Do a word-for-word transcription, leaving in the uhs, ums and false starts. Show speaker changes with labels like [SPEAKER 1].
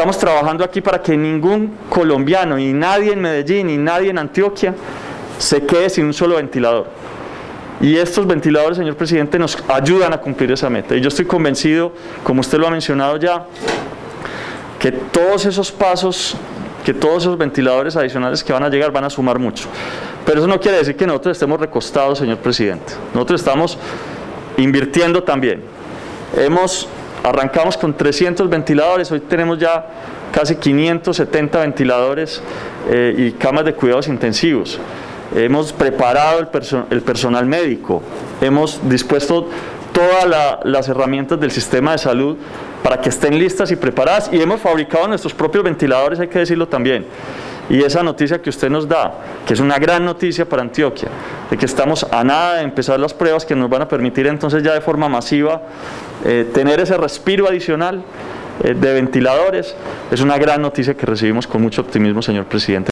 [SPEAKER 1] Estamos trabajando aquí para que ningún colombiano, ni nadie en Medellín, ni nadie en Antioquia, se quede sin un solo ventilador. Y estos ventiladores, señor presidente, nos ayudan a cumplir esa meta. Y yo estoy convencido, como usted lo ha mencionado ya, que todos esos pasos, que todos esos ventiladores adicionales que van a llegar van a sumar mucho. Pero eso no quiere decir que nosotros estemos recostados, señor presidente. Nosotros estamos invirtiendo también. Hemos, arrancamos con trescientos ventiladores, hoy tenemos ya casi quinientos setenta ventiladores eh, y camas de cuidados intensivos. Hemos preparado el, perso el personal médico, hemos dispuesto todas la, las herramientas del sistema de salud para que estén listas y preparadas, y hemos fabricado nuestros propios ventiladores, hay que decirlo también. Y esa noticia que usted nos da, que es una gran noticia para Antioquia, de que estamos a nada de empezar las pruebas que nos van a permitir entonces ya de forma masiva eh, tener ese respiro adicional eh, de ventiladores, es una gran noticia que recibimos con mucho optimismo, señor presidente.